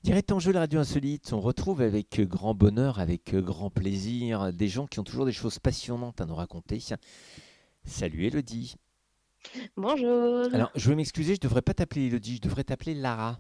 Direct en jeu, la radio insolite, on retrouve avec grand bonheur, avec grand plaisir, des gens qui ont toujours des choses passionnantes à nous raconter. Salut Elodie. Bonjour, Alors, je veux m'excuser, je devrais pas t'appeler Elodie, je devrais t'appeler Lara.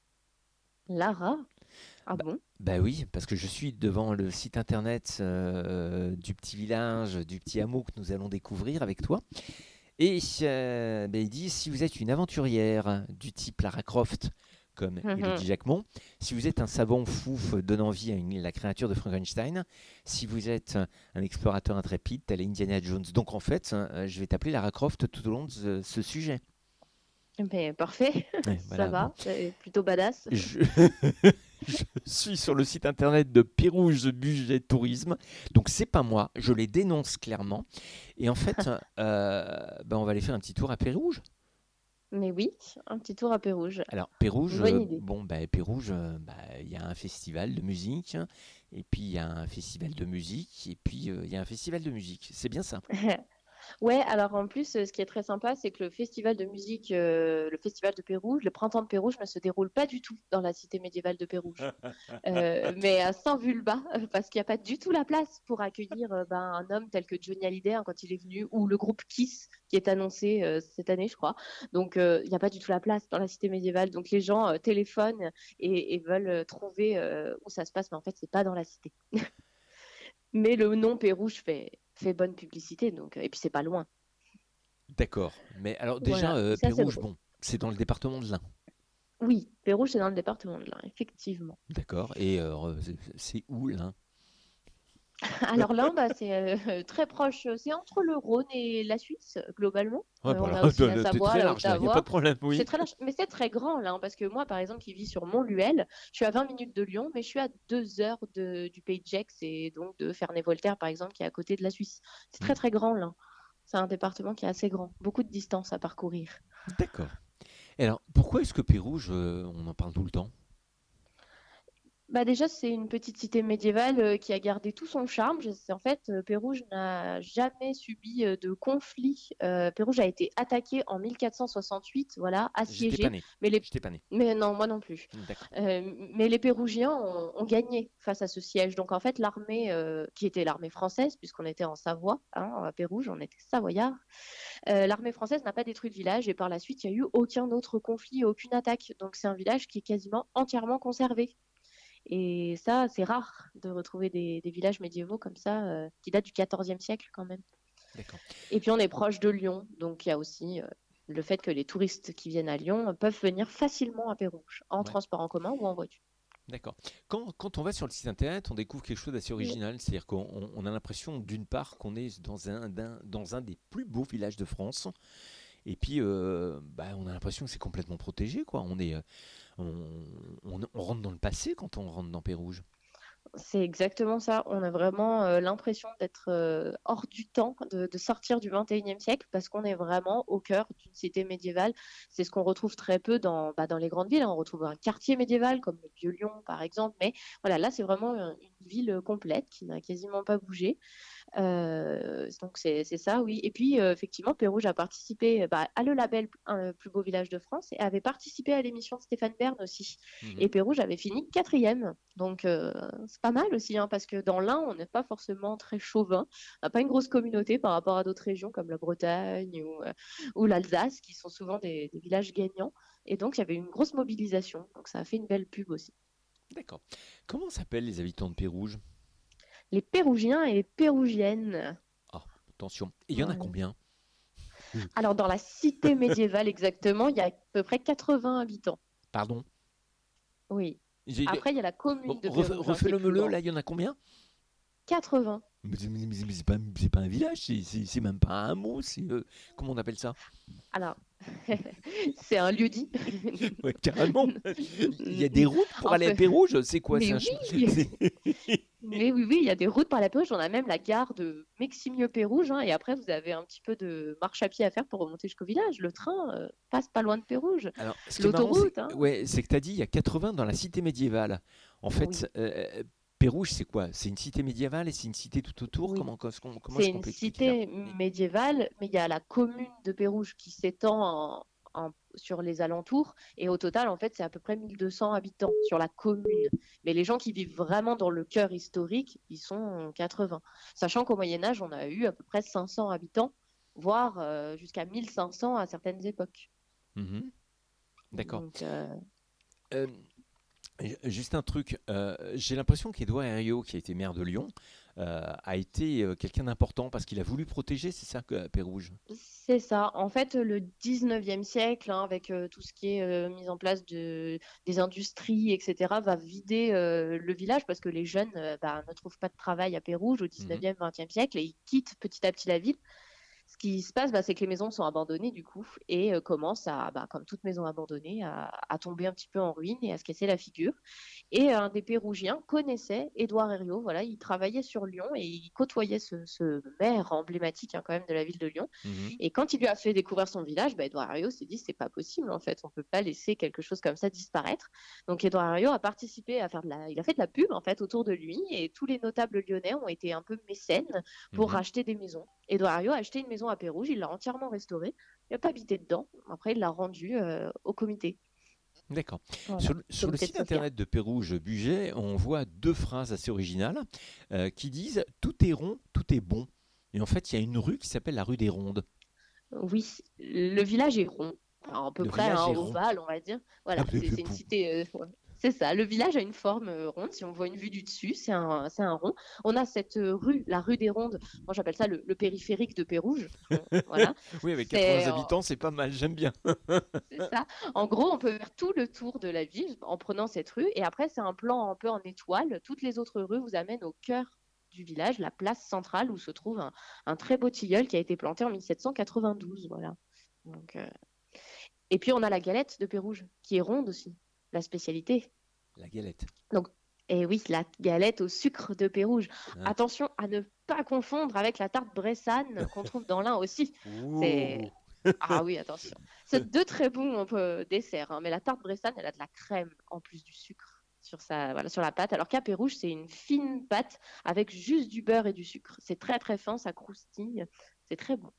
Lara. Ah Bah, bon? bah oui, parce que je suis devant le site internet du petit village, du petit hameau que nous allons découvrir avec toi. Et il dit, si vous êtes une aventurière du type Lara Croft, comme Élodie Mhm. Jacquemont, si vous êtes un savant fou donnant vie à la créature de Frankenstein, si vous êtes un explorateur intrépide, tel Indiana Jones. Donc en fait, je vais t'appeler Lara Croft tout au long de ce sujet. Mais parfait, Ouais, ça voilà, bon. va, c'est plutôt badass. Je, je suis sur le site internet de Pérouge Budget Tourisme, donc c'est pas moi, je les dénonce clairement. Et en fait, on va aller faire un petit tour à Pérouge. Mais oui, un petit tour à Pérouge. Alors, Pérouge, Bonne idée. Pérouge, il y a un festival de musique, et puis il y a un festival de musique, et puis il y a un festival de musique. C'est bien ça. Ouais, alors en plus, ce qui est très sympa, c'est que le festival de musique, le festival de Pérouge, le printemps de Pérouge ne se déroule pas du tout dans la cité médiévale de Pérouge. Mais à Saint-Vulbas, parce qu'il n'y a pas du tout la place pour accueillir un homme tel que Johnny Hallyday quand il est venu, ou le groupe Kiss qui est annoncé cette année, je crois. Donc il n'y a pas du tout la place dans la cité médiévale. Donc les gens téléphonent et veulent trouver où ça se passe, mais en fait, c'est pas dans la cité. Mais le nom Pérouge fait bonne publicité, donc, et puis c'est pas loin. D'accord. Mais alors déjà, Voilà, ça c'est Pérouge, drôle. bon, c'est dans le département de l'Ain. Oui, Pérouge, c'est dans le département de l'Ain, effectivement. D'accord. Et c'est où l'Ain? Alors là, c'est très proche, c'est entre le Rhône et la Suisse, globalement. Ouais, On voilà, a aussi la t'es Savoie, très la large là, il n'y a pas de Haute-Savoie. problème, C'est oui. très large, mais c'est très grand là, parce que moi, par exemple, qui vis sur Montluel, je suis à 20 minutes de Lyon, mais je suis à 2 heures du Pays de Gex et donc de Ferney-Voltaire, par exemple, qui est à côté de la Suisse. C'est Hmm, très très grand là. C'est un département qui est assez grand, beaucoup de distance à parcourir. d'accord. Et alors, pourquoi est-ce que Pérouge, on en parle tout le temps? Bah déjà, c'est une petite cité médiévale qui a gardé tout son charme. En fait, Pérouge n'a jamais subi de conflit. Pérouge a été attaqué en 1468, voilà, J'étais pas assiégé. né. Mais les... J'étais pas né. Mais non, moi non plus. D'accord. Mais les Pérougiens ont gagné face à ce siège. Donc en fait, l'armée, qui était l'armée française, puisqu'on était en Savoie, hein, à Pérouge, on était savoyards, l'armée française n'a pas détruit le village et par la suite, il n'y a eu aucun autre conflit, aucune attaque. Donc c'est un village qui est quasiment entièrement conservé. Et ça, c'est rare de retrouver des villages médiévaux comme ça, qui datent du XIVe siècle quand même. D'accord. Et puis on est proche de Lyon, donc il y a aussi le fait que les touristes qui viennent à Lyon peuvent venir facilement à Pérouge, en Ouais. transport en commun ou en voiture. D'accord. Quand on va sur le site internet, on découvre quelque chose d'assez Mm. original. C'est-à-dire qu'on a l'impression, d'une part, qu'on est dans un des plus beaux villages de France. Et puis, on a l'impression que c'est complètement protégé, quoi. On rentre dans le passé quand on rentre dans Pérouge. C'est exactement ça. On a vraiment l'impression d'être hors du temps, de sortir du 21e siècle, parce qu'on est vraiment au cœur d'une cité médiévale. C'est ce qu'on retrouve très peu dans les grandes villes. On retrouve un quartier médiéval, comme le Vieux-Lyon, par exemple. Mais voilà, là, c'est vraiment une ville complète qui n'a quasiment pas bougé. Donc c'est ça, oui. Et puis effectivement, Pérouge a participé à le label Plus beau village de France et avait participé à l'émission de Stéphane Bern aussi. Et Mhm. Pérouge avait fini quatrième. Donc c'est pas mal aussi, hein, parce que dans l'Ain, on n'est pas forcément très chauvin. On n'a pas une grosse communauté par rapport à d'autres régions comme la Bretagne ou l'Alsace, qui sont souvent des villages gagnants. Et donc il y avait une grosse mobilisation. Donc ça a fait une belle pub aussi. D'accord. Comment s'appellent les habitants de Pérouge? Les Pérougiens et les Pérougiennes. Ah, attention. Et il y en a Voilà. combien? Alors, dans la cité médiévale exactement, il y a à peu près 80 habitants. Pardon? Oui. J'ai- Après, il y a la commune de Pérouge, hein, qui est plus Refais-le-le, grande. là, il y en a combien? 80. Mais c'est pas un village, c'est même pas un hameau, comment on appelle ça? Alors, c'est un lieu-dit. Ouais, carrément. Il y a des routes pour En aller à fait, Pérouge, c'est quoi? C'est mais un oui, chemin. c'est- mais oui, oui, il y a des routes par la Pérouge. On a même la gare de Meximieux-Pérouge, hein, et après, vous avez un petit peu de marche à pied à faire pour remonter jusqu'au village. Le train passe pas loin de Pérouge. Alors, ce qui est marrant, L'autoroute, hein. c'est que tu as dit il y a 80 dans la cité médiévale. En fait, Oui, Pérouge, c'est quoi? C'est une cité médiévale et c'est une cité tout autour? oui. Comment C'est est-ce qu'on une peut expliquer ça? cité médiévale, mais il y a la commune de Pérouge qui s'étend sur les alentours. Et au total, en fait, c'est à peu près 1200 habitants sur la commune. Mais les gens qui vivent vraiment dans le cœur historique, ils sont 80. Sachant qu'au Moyen-Âge, on a eu à peu près 500 habitants, voire jusqu'à 1500 à certaines époques. Mhm. D'accord. Donc, Euh, Juste un truc, j'ai l'impression qu'Édouard Herriot, qui a été maire de Lyon, a été quelqu'un d'important parce qu'il a voulu protéger, c'est ça, Pérouges. c'est ça. En fait, le 19e siècle, hein, avec tout ce qui est mise en place des industries, etc., va vider le village parce que les jeunes ne trouvent pas de travail à Pérouges au Mhm. 19e, 20e siècle et ils quittent petit à petit la ville. Ce qui se passe, c'est que les maisons sont abandonnées du coup et commencent à, comme toute maison abandonnée, à tomber un petit peu en ruine et à se casser la figure. Et un des Pérougiens connaissait Édouard Herriot. Voilà, il travaillait sur Lyon et il côtoyait ce maire emblématique, hein, quand même, de la ville de Lyon. Mhm. Et quand il lui a fait découvrir son village, Édouard Herriot s'est dit c'est pas possible en fait, on peut pas laisser quelque chose comme ça disparaître. Donc Édouard Herriot a participé à faire il a fait de la pub en fait autour de lui et tous les notables lyonnais ont été un peu mécènes pour Mhm. racheter des maisons. Édouard Herriot a acheté une maison à Pérouges, il l'a entièrement restaurée, il n'a pas habité dedans. Après, il l'a rendue au comité. D'accord. Voilà, Sur le comité de site sauvegarde. internet de Pérouges Budget, on voit deux phrases assez originales qui disent tout est rond, tout est bon. Et en fait, il y a une rue qui s'appelle la rue des Rondes. Oui, le village est rond, alors, à peu Le près village un est rond. ovale, on va dire. Ah, Voilà, c'est une cité. Ouais. C'est ça. Le village a une forme ronde. Si on voit une vue du dessus, c'est un rond. On a cette rue, la rue des Rondes. Moi, j'appelle ça le périphérique de Pérouges. Voilà. Oui, avec 80 C'est habitants, c'est pas mal, j'aime bien. c'est ça. En gros, on peut faire tout le tour de la ville en prenant cette rue. Et après, c'est un plan un peu en étoile. Toutes les autres rues vous amènent au cœur du village, la place centrale où se trouve un très beau tilleul qui a été planté en 1792. Voilà. Donc, et puis, on a la galette de Pérouges, qui est ronde aussi, la spécialité. La galette. Donc, et oui, la galette au sucre de Pérouges. Ah. Attention à ne pas confondre avec la tarte bressane qu'on trouve dans l'Ain aussi. C'est Ouh. Ah oui, attention. C'est deux très bons desserts, hein, mais la tarte bressane, elle a de la crème en plus du sucre voilà, sur la pâte, alors qu'à Pérouges, c'est une fine pâte avec juste du beurre et du sucre. C'est très très fin, ça croustille, c'est très bon.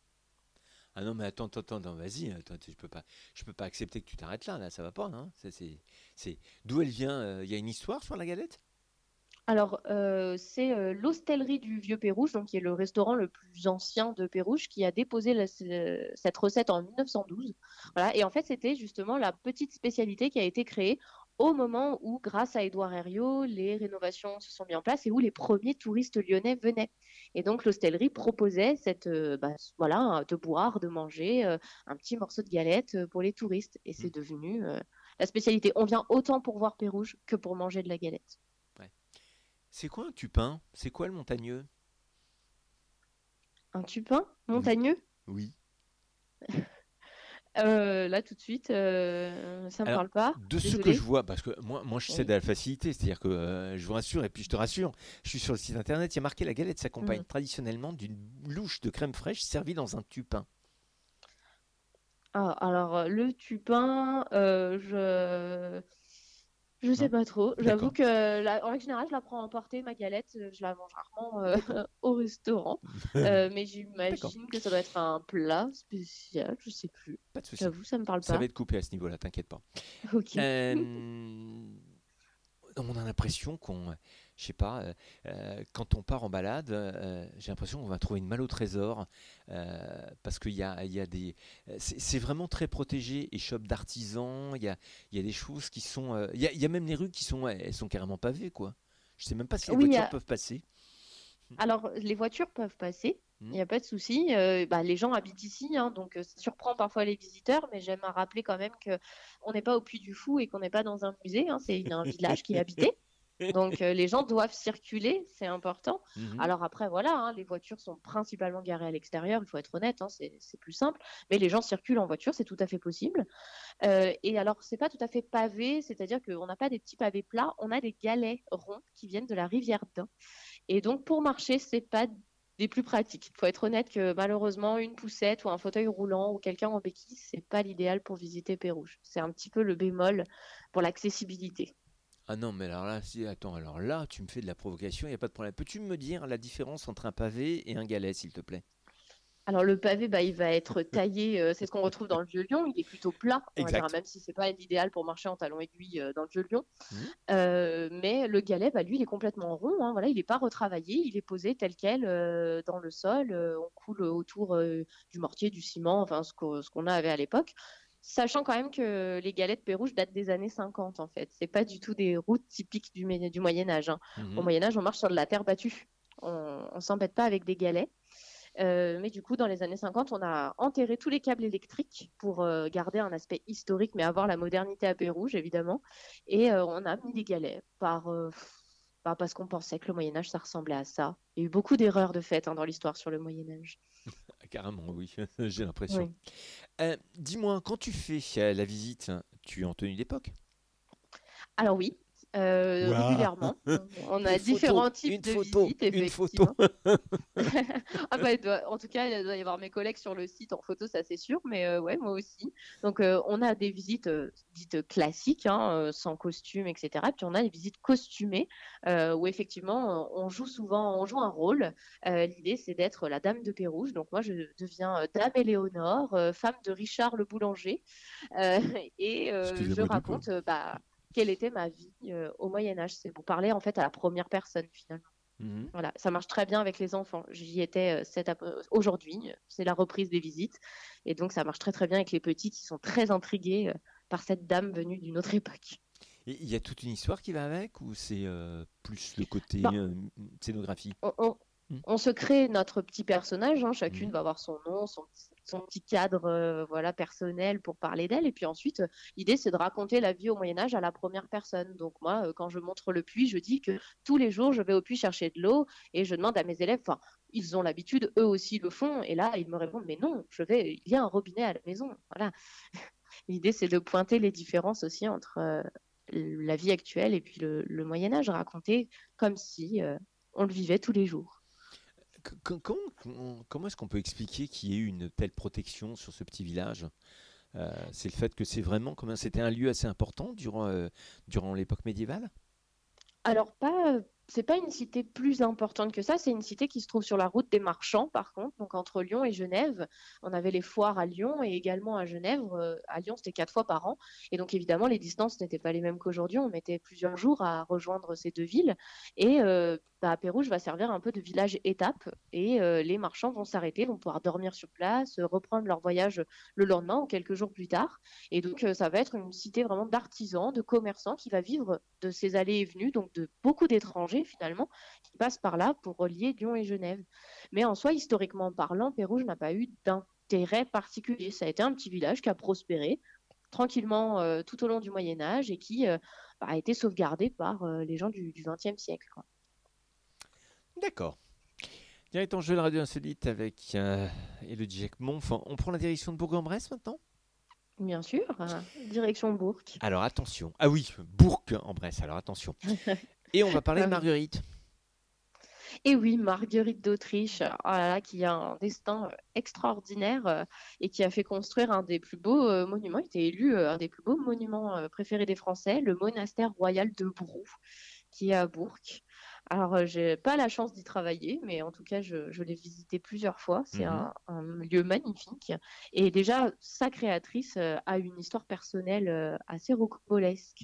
Ah non, mais attends, vas-y, attends, je peux pas accepter que tu t'arrêtes là, ça va pas, hein. D'où elle vient? Il y a une histoire sur la galette? Alors, c'est l'Hostellerie du Vieux Pérouge, donc qui est le restaurant le plus ancien de Pérouge, qui a déposé cette recette en 1912. Voilà. Et en fait, c'était justement la petite spécialité qui a été créée au moment où, grâce à Édouard Herriot, les rénovations se sont mises en place et où les premiers touristes lyonnais venaient. Et donc, l'Hostellerie proposait voilà, de boire, de manger un petit morceau de galette pour les touristes. Et Hmm. c'est devenu la spécialité. On vient autant pour voir Pérouge que pour manger de la galette. Ouais. C'est quoi un tupin? C'est quoi le montagneux? Un tupin Oui, montagneux? oui. Là, tout de suite, ça me Alors, parle pas. de ce que je Désolée. vois, parce que moi je cède Oui. à la facilité, c'est-à-dire que je vous rassure et puis je te rassure, je suis sur le site internet, il y a marqué la galette s'accompagne Mhm. traditionnellement d'une louche de crème fraîche servie dans un tupin. Ah, alors, le tupin, je sais Non? pas trop. J'avoue D'accord, que, en règle générale, je la prends à emporter, ma galette. Je la mange rarement d'accord, au restaurant. Mais d'accord, j'imagine que ça doit être un plat spécial. Je sais plus. pas de souci. J'avoue, ça me parle Ça va pas. être coupé à ce niveau-là, t'inquiète pas. Ok. Euh, on a l'impression je sais pas, quand on part en balade, j'ai l'impression qu'on va trouver une malle au trésor parce qu'il y a des, c'est vraiment très protégé, échoppe d'artisans, il y a des choses qui sont, il y a même les rues qui sont, ouais, elles sont carrément pavées quoi. Je sais même pas si les Oui, voitures peuvent passer. alors, les voitures peuvent passer, il Hmm. n'y a pas de souci. Les gens habitent ici, hein, donc ça surprend parfois les visiteurs, mais j'aime à rappeler quand même que on n'est pas au Puy du Fou et qu'on n'est pas dans un musée, hein, c'est un village qui est habité. Donc les gens doivent circuler, c'est important. Mhm. Alors après, voilà, hein, les voitures sont principalement garées à l'extérieur, il faut être honnête, hein, c'est plus simple. Mais les gens circulent en voiture, c'est tout à fait possible. Et alors, c'est pas tout à fait pavé, c'est-à-dire qu'on n'a pas des petits pavés plats, on a des galets ronds qui viennent de la rivière d'Ain. Et donc, pour marcher, c'est pas des plus pratiques. Il faut être honnête que malheureusement, une poussette ou un fauteuil roulant ou quelqu'un en béquille, c'est pas l'idéal pour visiter Pérouge. C'est un petit peu le bémol pour l'accessibilité. Ah non, mais alors là, attends, alors là, tu me fais de la provocation, il n'y a pas de problème. Peux-tu me dire la différence entre un pavé et un galet, s'il te plaît? Alors le pavé, il va être taillé, c'est ce qu'on retrouve dans le vieux Lyon, il est plutôt plat, on va dire, Exact. même si c'est pas l'idéal pour marcher en talons aiguilles dans le vieux Lyon. Mhm. Mais le galet, lui, il est complètement rond, hein, voilà, il n'est pas retravaillé, il est posé tel quel dans le sol, on coule autour du mortier, du ciment, enfin ce qu'on avait à l'époque. Sachant quand même que les galets de Pérouge datent des années 50 en fait. C'est pas du tout des routes typiques du Moyen Âge, hein. Au Mhm. Moyen Âge, on marche sur de la terre battue. On s'embête pas avec des galets. Mais du coup, dans les années 50, on a enterré tous les câbles électriques pour garder un aspect historique, mais avoir la modernité à Pérouge, évidemment. Et on a mis des galets parce qu'on pensait que le Moyen-Âge, ça ressemblait à ça. Il y a eu beaucoup d'erreurs de fait, hein, dans l'histoire sur le Moyen-Âge. Ah, carrément, oui, j'ai l'impression. Oui. Dis-moi, quand tu fais la visite, tu es en tenue d'époque? Alors oui, Waouh! régulièrement. On Une a photo, différents types une de photo, visites, une photo. effectivement. En tout cas, il doit y avoir mes collègues sur le site en photo, ça c'est sûr, mais ouais, moi aussi. Donc, on a des visites dites classiques, hein, sans costume, etc. Puis on a des visites costumées où effectivement, on joue un rôle. L'idée, c'est d'être la dame de Pérouge. Donc, moi, je deviens dame Éléonore, femme de Richard le boulanger, euh, et je Excusez-moi du peu. raconte quelle était ma vie au Moyen Âge. C'est pour parler en fait à la première personne finalement. Mhm. Voilà, ça marche très bien avec les enfants. J'y étais aujourd'hui, c'est la reprise des visites. Et donc, ça marche très très bien avec les petits qui sont très intrigués par cette dame venue d'une autre époque. Et il y a toute une histoire qui va avec ou c'est plus le côté Bon, scénographie? on, on- Mhm. on se crée notre petit personnage, hein, chacune Mhm. va avoir son nom, son petit cadre voilà, personnel pour parler d'elle. Et puis ensuite, l'idée, c'est de raconter la vie au Moyen-Âge à la première personne. Donc moi, quand je montre le puits, je dis que tous les jours, je vais au puits chercher de l'eau et je demande à mes élèves, enfin, ils ont l'habitude, eux aussi le font. Et là, ils me répondent, mais non, il y a un robinet à la maison. Voilà. L'idée, c'est de pointer les différences aussi entre la vie actuelle et puis le Moyen-Âge, raconter comme si on le vivait tous les jours. Comment est-ce qu'on peut expliquer qu'il y ait eu une telle protection sur ce petit village? C'est le fait que c'était un lieu assez important durant l'époque médiévale? Alors, c'est pas une cité plus importante que ça, c'est une cité qui se trouve sur la route des marchands, par contre, donc entre Lyon et Genève. On avait les foires à Lyon et également à Genève. À Lyon, c'était 4 fois par an. Et donc, évidemment, les distances n'étaient pas les mêmes qu'aujourd'hui. On mettait plusieurs jours à rejoindre ces deux villes. Et Pérouge va servir un peu de village étape. Et les marchands vont s'arrêter, vont pouvoir dormir sur place, reprendre leur voyage le lendemain ou quelques jours plus tard. Et donc, ça va être une cité vraiment d'artisans, de commerçants qui va vivre de ces allées et venues, donc de beaucoup d'étrangers finalement, qui passent par là pour relier Lyon et Genève. Mais en soi, historiquement parlant, Pérouge n'a pas eu d'intérêt particulier. Ça a été un petit village qui a prospéré tranquillement tout au long du Moyen Âge et qui a été sauvegardé par les gens du XXe siècle, quoi. D'accord. Directement, je vais la radio insolite avec Élodie Jacquemont. Enfin, on prend la direction de Bourg-en-Bresse maintenant? Bien sûr, direction Bourg. Alors attention. Ah oui, Bourg-en-Bresse. Alors attention. Et on va parler Ah de oui. Marguerite. Et oui, Marguerite d'Autriche, oh là là, qui a un destin extraordinaire et qui a fait construire un des plus beaux monuments, il était élu un des plus beaux monuments préférés des Français, le monastère royal de Brou, qui est à Bourg. Alors, j'ai pas la chance d'y travailler, mais en tout cas, je l'ai visité plusieurs fois. C'est Mhm. un lieu magnifique. Et déjà, sa créatrice a une histoire personnelle assez rocambolesque.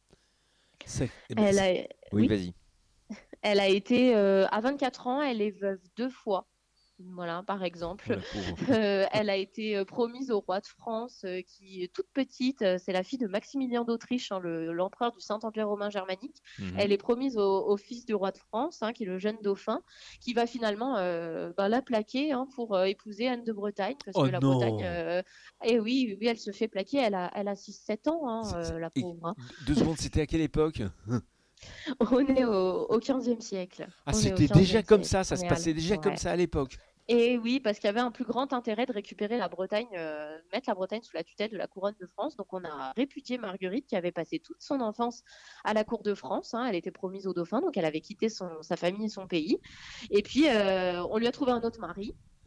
Eh ben, Elle a, oui, oui, vas-y. elle a été, à 24 ans, elle est veuve 2 fois. Voilà, par Oh exemple. la pauvre. Elle a été promise au roi de France, qui est toute petite. C'est la fille de Maximilien d'Autriche, hein, l'empereur du Saint-Empire romain germanique. Elle Mhm. est promise au fils du roi de France, hein, qui est le jeune dauphin, qui va finalement la plaquer, hein, pour épouser Anne de Bretagne, parce Oh que la Bretagne, non. et oui, oui, elle se fait plaquer. Elle a 6-7 ans, hein, la Et pauvre, hein. 2 secondes, c'était à quelle époque? On est au 15e siècle. Ah, On est au c'était déjà 15e comme siècle. ça On se est passait déjà comme ouais. ça à l'époque. Et oui, parce qu'il y avait un plus grand intérêt de récupérer la Bretagne, mettre la Bretagne sous la tutelle de la couronne de France. Donc on a répudié Marguerite qui avait passé toute son enfance à la cour de France, hein. Elle était promise au dauphin, donc elle avait quitté sa famille et son pays. Et puis on lui a trouvé un autre mari.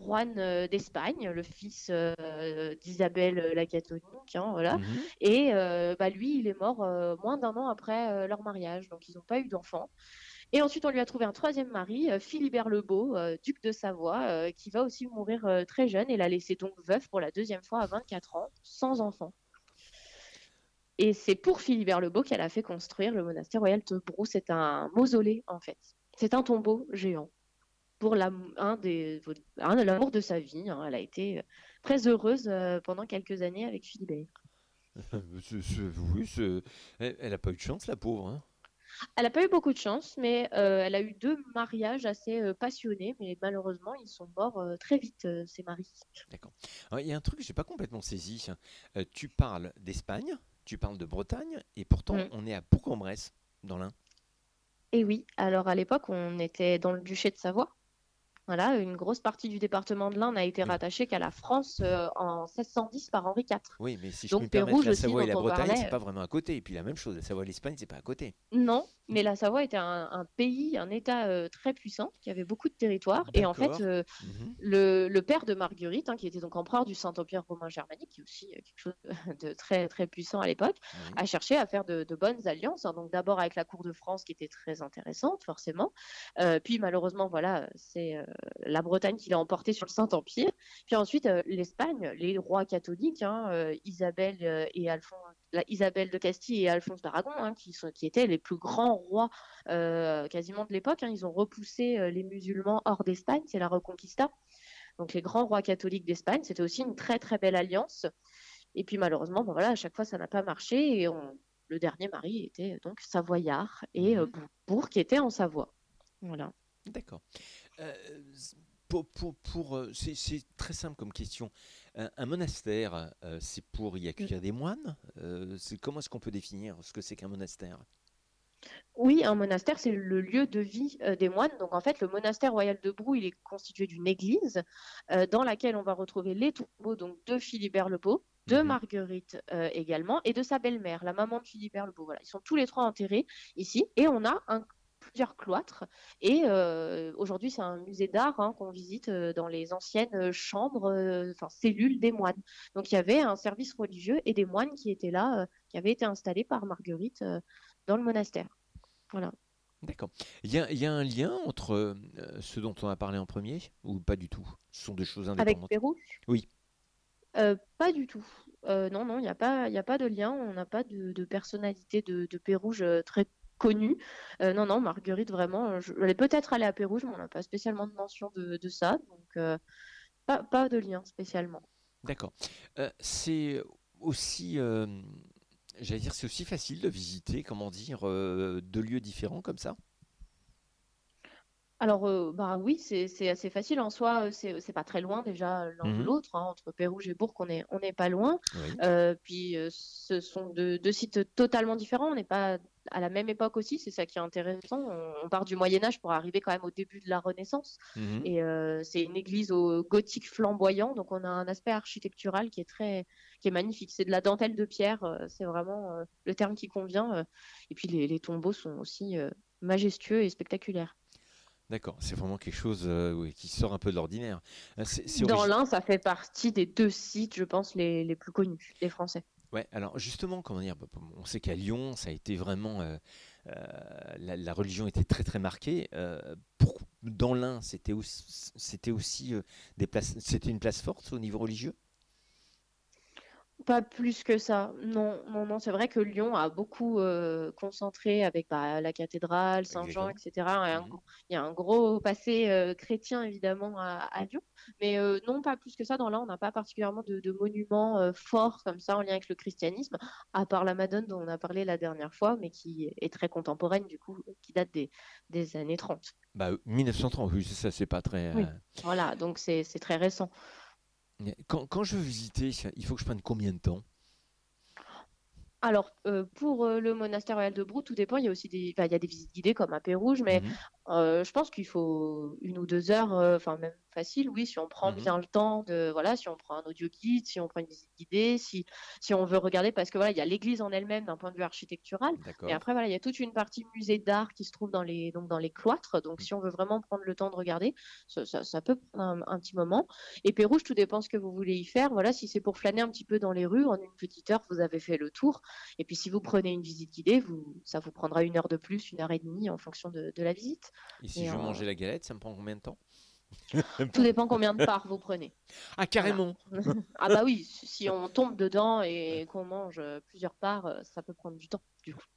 Juan d'Espagne, le fils d'Isabelle la catholique, hein, voilà. Mhm. Et lui, il est mort moins d'un an après leur mariage, donc ils n'ont pas eu d'enfant. Et ensuite, on lui a trouvé un troisième mari, Philibert le Beau, duc de Savoie, qui va aussi mourir très jeune et l'a laissé donc veuf pour la deuxième fois à 24 ans, sans enfant. Et c'est pour Philibert le Beau qu'elle a fait construire le monastère royal de Brou. C'est un mausolée, en fait. C'est un tombeau géant pour l'amour de sa vie, hein. Elle a été très heureuse pendant quelques années avec Philibert. Oui, elle n'a pas eu de chance, la pauvre, hein. Elle n'a pas eu beaucoup de chance, mais elle a eu deux mariages assez passionnés, mais malheureusement, ils sont morts très vite, ces maris. D'accord. Alors, il y a un truc que je n'ai pas complètement saisi. Tu parles d'Espagne, tu parles de Bretagne, et pourtant Mm. on est à Bourg-en-Bresse, dans l'Ain. Et oui, alors à l'époque, on était dans le duché de Savoie. Voilà, une grosse partie du département de l'Ain n'a été Oui. rattachée qu'à la France en 1610 par Henri IV. Oui, mais si je puis me Donc permettre, Pérouge la aussi, Savoie dont et la on Bretagne, c'est parlait. pas vraiment à côté. Et puis la même chose, la Savoie et l'Espagne, c'est pas à côté. Non, mais la Savoie était un pays, un État très puissant, qui avait beaucoup de territoire. Et en fait, D'accord. Mhm. le père de Marguerite, hein, qui était donc empereur du Saint-Empire romain germanique, qui est aussi quelque chose de très, très puissant à l'époque, Oui. a cherché à faire de bonnes alliances, hein. Donc d'abord avec la cour de France, qui était très intéressante, forcément. Puis malheureusement, voilà, c'est la Bretagne qui l'a emporté sur le Saint-Empire. Puis ensuite, l'Espagne, les rois catholiques, hein, Isabelle et Alphonse. Isabelle de Castille et Alphonse d'Aragon, hein, qui étaient les plus grands rois quasiment de l'époque, hein. Ils ont repoussé les musulmans hors d'Espagne, c'est la Reconquista. Donc les grands rois catholiques d'Espagne, c'était aussi une très très belle alliance. Et puis malheureusement, bon, voilà, à chaque fois ça n'a pas marché et le dernier mari était donc savoyard et Mhm. Bourg qui était en Savoie. Voilà. D'accord. Euh, c'est très simple comme question. Un monastère, c'est pour y accueillir des moines. Comment est-ce qu'on peut définir ce que c'est qu'un monastère? Oui, un monastère, c'est le lieu de vie des moines. Donc en fait, le monastère royal de Brou, il est constitué d'une église dans laquelle on va retrouver les tombeaux donc, de Philibert le Beau, de Mhm. Marguerite également, et de sa belle-mère, la maman de Philibert le Beau. Voilà, ils sont tous les trois enterrés ici, et on a plusieurs cloîtres. Et aujourd'hui, c'est un musée d'art, hein, qu'on visite dans les anciennes chambres, enfin cellules des moines. Donc il y avait un service religieux et des moines qui étaient là, qui avaient été installés par Marguerite dans le monastère. Voilà. D'accord. Il y a un lien entre ce dont on a parlé en premier ou pas du tout? Ce sont deux choses Avec indépendantes. Pérou? Oui. Pas du tout. Non, non, il y a pas de lien. On n'a pas de personnalité de Pérouge très connue. Non, non, Marguerite, vraiment, elle est peut-être allée à Pérouge, mais on n'a pas spécialement de mention de ça. Donc, pas de lien spécialement. D'accord. C'est aussi, j'allais dire, c'est aussi facile de visiter, comment dire, deux lieux différents comme ça? Alors, bah oui, c'est assez facile en soi. C'est pas très loin déjà l'un de Mhm. l'autre, hein. Entre Pérouge et Bourg, on n'est pas loin. Oui. Puis, ce sont deux sites totalement différents. On n'est pas à la même époque aussi. C'est ça qui est intéressant. On part du Moyen Âge pour arriver quand même au début de la Renaissance. Mhm. Et c'est une église au gothique flamboyant. Donc, on a un aspect architectural qui est magnifique. C'est de la dentelle de pierre. C'est vraiment le terme qui convient. Et puis, les tombeaux sont aussi majestueux et spectaculaires. D'accord. C'est vraiment quelque chose oui, qui sort un peu de l'ordinaire. C'est Dans l'Ain, ça fait partie des deux sites, je pense, les plus connus des Français. Ouais, alors justement, comment dire, on sait qu'à Lyon, ça a été vraiment, la religion était très très marquée. Dans l'Ain, c'était aussi c'était une place forte au niveau religieux. Pas plus que ça. Non, non, non. C'est vrai que Lyon a beaucoup concentré avec bah, la cathédrale, Saint-Jean, Exactement. etc. Mhm. Il y a un gros passé chrétien, évidemment, à Lyon. Mais non, pas plus que ça. Dans là, on n'a pas particulièrement de monuments forts comme ça en lien avec le christianisme, à part la Madone dont on a parlé la dernière fois, mais qui est très contemporaine, du coup, qui date des années 30. 1930, oui, c'est ça, c'est pas très. Oui. Voilà, donc c'est très récent. Quand je veux visiter, il faut que je prenne combien de temps? Alors, pour, le monastère royal de Brou, tout dépend. Il y a aussi il y a des visites guidées comme à Pérouge, mais Mhm, je pense qu'il faut 1 ou 2 heures, enfin même facile, oui, si on prend mhm. bien le temps de voilà, si on prend un audio guide, si on prend une visite guidée, si on veut regarder parce que voilà, il y a l'église en elle-même d'un point de vue architectural, mais D'accord. après voilà, il y a toute une partie musée d'art qui se trouve dans les cloîtres, donc Mm. si on veut vraiment prendre le temps de regarder, ça peut prendre un petit moment. Et Pérouge, tout dépend ce que vous voulez y faire. Voilà, si c'est pour flâner un petit peu dans les rues, en une petite heure, vous avez fait le tour. Et puis si vous prenez une visite guidée, ça vous prendra 1 heure de plus, 1 heure et demie en fonction de la visite. Et si Mais je veux manger la galette, ça me prend combien de temps? tout dépend combien de parts vous prenez. Ah, Voilà. carrément. Ah bah oui, si on tombe dedans et qu'on mange plusieurs parts, ça peut prendre du temps, du coup.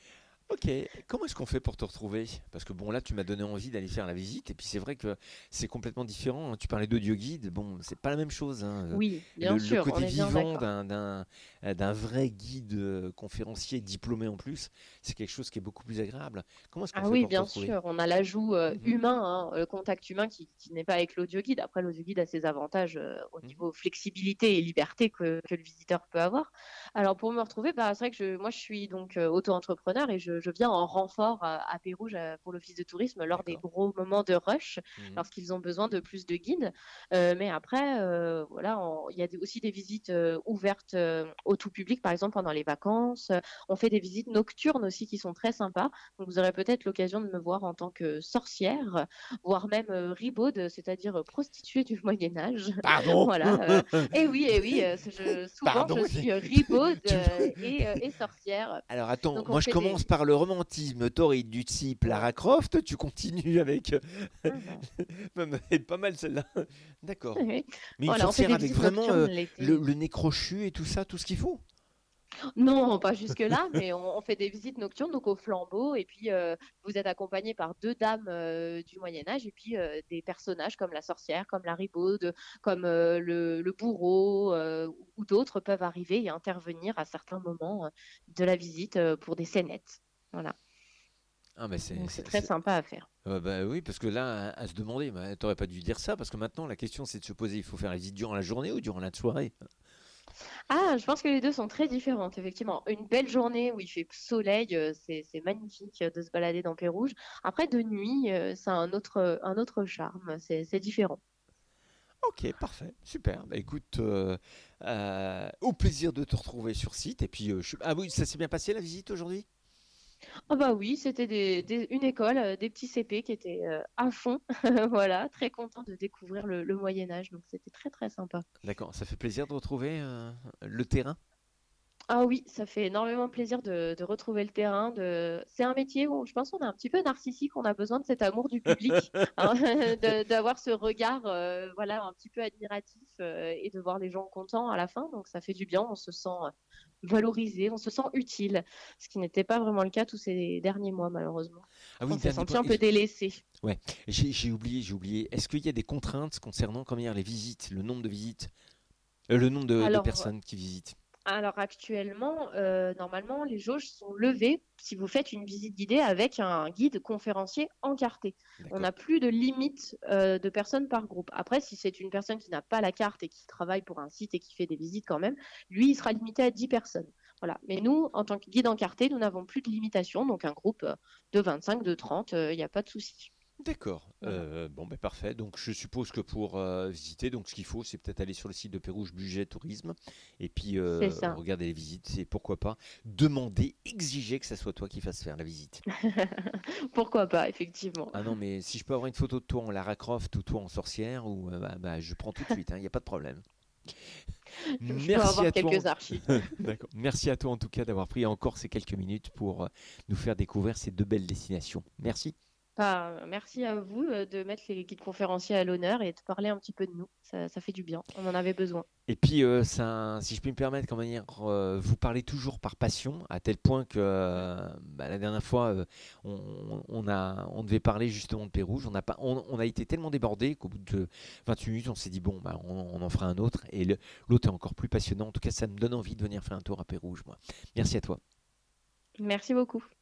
Ok, comment est-ce qu'on fait pour te retrouver? Parce que bon, là, tu m'as donné envie d'aller faire la visite, et puis c'est vrai que c'est complètement différent, hein. Tu parlais d'audio guide, bon, c'est pas la même chose, hein. Oui, bien Le sûr, on côté est bien vivant d'accord. d'un vrai guide conférencier diplômé en plus, c'est quelque chose qui est beaucoup plus agréable. Comment est-ce qu'on Ah fait oui, pour te bien retrouver? sûr, on a l'ajout Mhm, humain, hein, le contact humain qui n'est pas avec l'audio guide. Après, l'audio guide a ses avantages au mhm. niveau flexibilité et liberté que le visiteur peut avoir. Alors pour me retrouver, bah, c'est vrai que moi je suis donc auto-entrepreneur et je viens en renfort à Pérouge pour l'office de tourisme lors des D'accord. gros moments de rush, Mhm. lorsqu'ils ont besoin de plus de guides. Mais après, voilà, il y a aussi des visites ouvertes au tout public, par exemple pendant les vacances. On fait des visites nocturnes aussi qui sont très sympas. Donc vous aurez peut-être l'occasion de me voir en tant que sorcière, voire même ribaude, c'est-à-dire prostituée du Moyen Âge. Pardon? Voilà. Et oui, souvent je Pardon? suis ribaude Tu- et sorcière. Alors attends, Donc on moi je fait commence des... par le romantisme torride du type Ouais. Lara Croft, tu continues avec... Ah bah, Elle est pas mal celle-là. D'accord. oui. Mais une Voilà, on fait sorcière des avec visites vraiment nocturnes l'été. le nez crochu et tout ça, tout ce qu'il faut. Non, pas jusque-là, mais on fait des visites nocturnes, donc au flambeau, et puis vous êtes accompagné par 2 dames du Moyen Âge, et puis des personnages comme la sorcière, comme la ribaude, comme le bourreau, ou d'autres peuvent arriver et intervenir à certains moments de la visite pour des scénettes. Voilà, Ah bah c'est... donc c'est très sympa à faire. bah oui, parce que là, à se demander, bah, t'aurais pas dû dire ça, parce que maintenant la question c'est de se poser, il faut faire la visite durant la journée ou durant la soirée? Ah, je pense que les deux sont très différentes, effectivement. Une belle journée où il fait soleil, c'est magnifique de se balader dans Pérouge. Après, de nuit, ça a un autre charme, c'est différent. Ok, parfait, super. Bah écoute, au plaisir de te retrouver sur site. Et puis, ah oui, ça s'est bien passé la visite aujourd'hui? Ah bah oui, c'était une école, des petits CP qui étaient à fond, voilà, très contents de découvrir le Moyen Âge, donc c'était très très sympa. D'accord, ça fait plaisir de retrouver le terrain. Ah oui, ça fait énormément plaisir de retrouver le terrain. C'est un métier où je pense qu'on est un petit peu narcissique, on a besoin de cet amour du public, hein, d'avoir ce regard voilà, un petit peu admiratif et de voir les gens contents à la fin. Donc ça fait du bien, on se sent valorisé, on se sent utile, ce qui n'était pas vraiment le cas tous ces derniers mois malheureusement. Ah On oui, s'est dernier senti point. un peu délaissé. Ouais, j'ai oublié. Est-ce qu'il y a des contraintes concernant comment dire, les visites, le nombre de visites, le nombre de Alors, personnes qui visitent? Alors actuellement, normalement, les jauges sont levées si vous faites une visite guidée avec un guide conférencier encarté. On D'accord. n'a plus de limite de personnes par groupe. Après, si c'est une personne qui n'a pas la carte et qui travaille pour un site et qui fait des visites quand même, lui, il sera limité à 10 personnes. Voilà. Mais nous, en tant que guide encarté, nous n'avons plus de limitation. Donc un groupe de 25, de 30, il n'y a pas de souci. D'accord. Voilà. Bon, ben parfait. Donc, je suppose que pour visiter, donc ce qu'il faut, c'est peut-être aller sur le site de Pérouge Budget Tourisme et puis C'est ça. regarder les visites et pourquoi pas demander, exiger que ça soit toi qui fasses faire la visite. Pourquoi pas, effectivement. Ah non, mais si je peux avoir une photo de toi en Lara Croft ou toi en sorcière, ou je prends tout de suite, il n'y a pas de problème. Je peux Merci avoir à toi. quelques archives. D'accord. Merci à toi en tout cas d'avoir pris encore ces quelques minutes pour nous faire découvrir ces deux belles destinations. Merci. Bah, merci à vous de mettre les guides conférenciers à l'honneur et de parler un petit peu de nous. Ça fait du bien. On en avait besoin. Et puis, si je puis me permettre, comment dire, vous parlez toujours par passion, à tel point que la dernière fois, on devait parler justement de Pérouge. On a été tellement débordés qu'au bout de 28 minutes, on s'est dit, bon, on en fera un autre. Et l'autre est encore plus passionnant. En tout cas, ça me donne envie de venir faire un tour à Pérouge, moi. Merci à toi. Merci beaucoup.